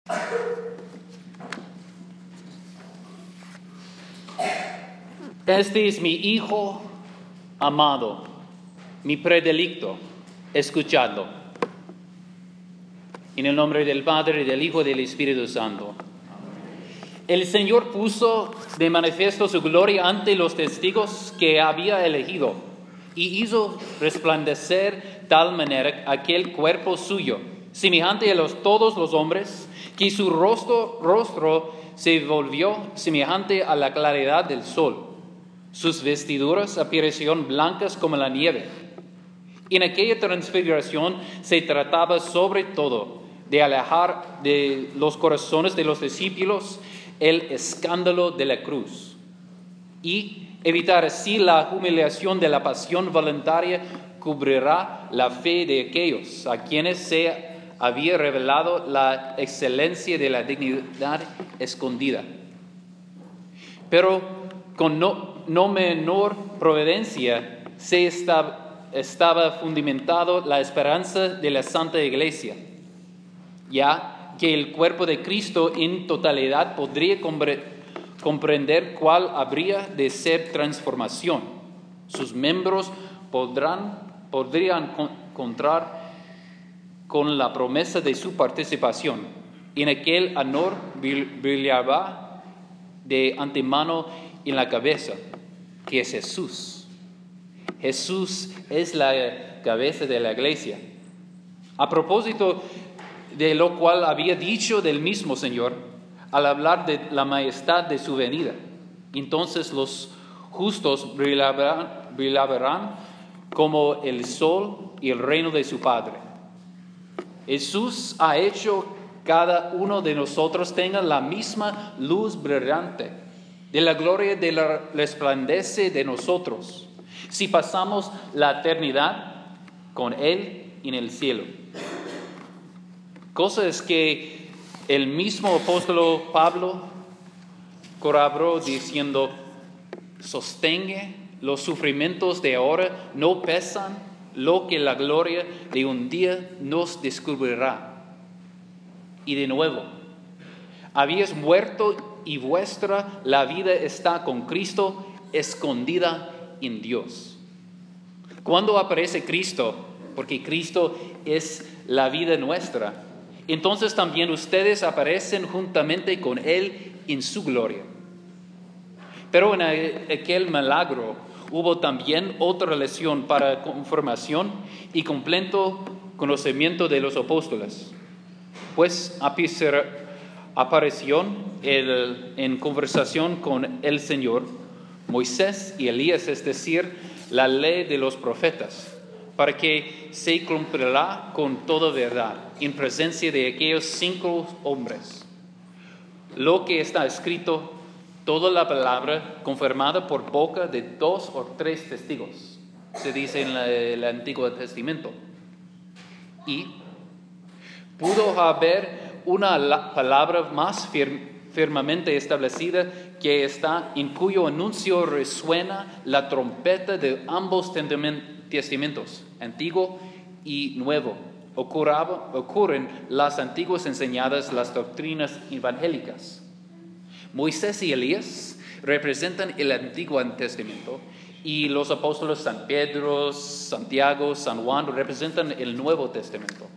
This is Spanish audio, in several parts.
Este es mi Hijo amado, mi predilecto, escuchadlo. En el nombre del Padre, del Hijo y del Espíritu Santo. El Señor puso de manifiesto su gloria ante los testigos que había elegido y hizo resplandecer tal manera aquel cuerpo suyo, semejante a todos los hombres, que su rostro se volvió semejante a la claridad del sol. Sus vestiduras aparecieron blancas como la nieve. En aquella transfiguración se trataba sobre todo de alejar de los corazones de los discípulos el escándalo de la cruz y evitar así la humillación de la pasión voluntaria. Cubrirá la fe de aquellos a quienes se había revelado la excelencia de la dignidad escondida. Pero con no menor providencia se estaba fundamentado la esperanza de la Santa Iglesia, ya que el cuerpo de Cristo en totalidad podría comprender cuál habría de ser transformación. Sus miembros podrían encontrar con la promesa de su participación. En aquel honor brillaba de antemano en la cabeza, que es Jesús. Jesús es la cabeza de la iglesia. A propósito de lo cual había dicho del mismo Señor, al hablar de la majestad de su venida: entonces los justos brillarán como el sol y el reino de su Padre. Jesús ha hecho cada uno de nosotros tenga la misma luz brillante de la gloria de la resplandece de nosotros, si pasamos la eternidad con Él en el cielo. Cosa es que el mismo apóstol Pablo corroboró diciendo: sostenga, los sufrimientos de ahora no pesan lo que la gloria de un día nos descubrirá. Y de nuevo, habéis muerto y vuestra la vida está con Cristo escondida en Dios. Cuando aparece Cristo, porque Cristo es la vida nuestra, entonces también ustedes aparecen juntamente con Él en su gloria. Pero en aquel milagro hubo también otra lección para confirmación y completo conocimiento de los apóstoles. Pues apareció en conversación con el Señor Moisés y Elías, es decir, la ley de los profetas, para que se cumplirá con toda verdad en presencia de aquellos 5 hombres. Lo que está escrito, toda la palabra confirmada por boca de 2 o 3 testigos, se dice en el Antiguo Testamento. Y pudo haber una palabra más firmemente establecida que esta, en cuyo anuncio resuena la trompeta de ambos testamentos, Antiguo y Nuevo. Ocurren las antiguas enseñadas, las doctrinas evangélicas. Moisés y Elías representan el Antiguo Testamento y los apóstoles San Pedro, Santiago, San Juan representan el Nuevo Testamento.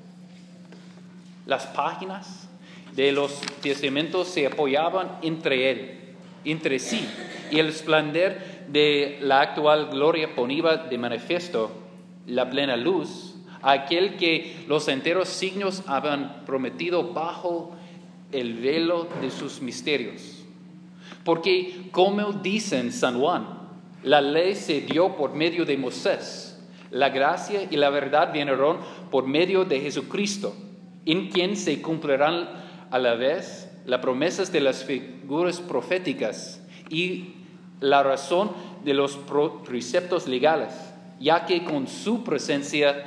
Las páginas de los testamentos se apoyaban entre sí, y el esplendor de la actual gloria ponía de manifiesto la plena luz a aquel que los enteros signos habían prometido bajo el velo de sus misterios. Porque, como dicen San Juan, la ley se dio por medio de Moisés, la gracia y la verdad vinieron por medio de Jesucristo, en quien se cumplirán a la vez las promesas de las figuras proféticas y la razón de los preceptos legales, ya que con su presencia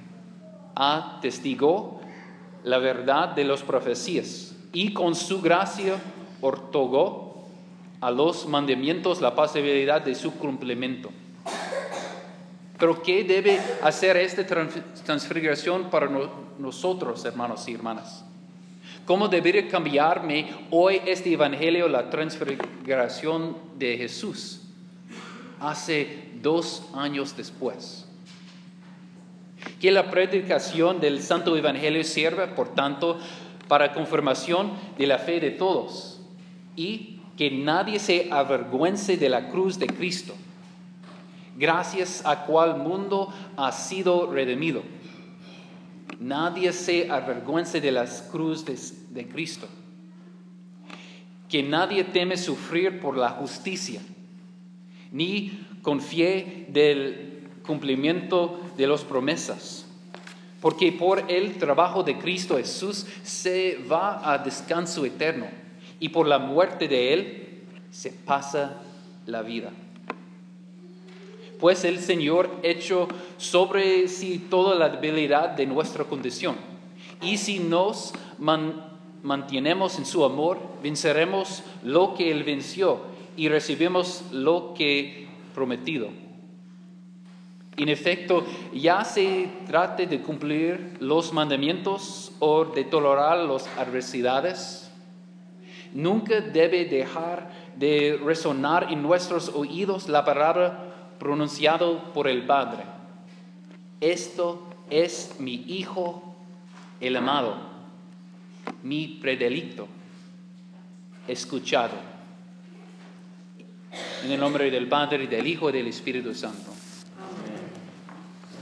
atestigó la verdad de las profecías y con su gracia otorgó a los mandamientos la posibilidad de su cumplimiento. Pero ¿qué debe hacer esta transfiguración para nosotros, hermanos y hermanas? ¿Cómo debería cambiarme hoy este evangelio, la transfiguración de Jesús, hace 2 años después? Que la predicación del Santo Evangelio sirva, por tanto, para confirmación de la fe de todos y que nadie se avergüence de la cruz de Cristo, gracias a cual mundo ha sido redimido. Nadie se avergüence de la cruz de Cristo. Que nadie teme sufrir por la justicia, ni confíe del cumplimiento de las promesas, porque por el trabajo de Cristo Jesús se va a descanso eterno, y por la muerte de Él se pasa la vida. Pues el Señor echó sobre sí toda la debilidad de nuestra condición, y si nos mantenemos en su amor, venceremos lo que Él venció y recibimos lo que prometido. En efecto, ya se trate de cumplir los mandamientos o de tolerar las adversidades, nunca debe dejar de resonar en nuestros oídos la palabra pronunciada por el Padre: esto es mi Hijo, el amado, mi predilecto, escuchado. En el nombre del Padre, del Hijo y del Espíritu Santo.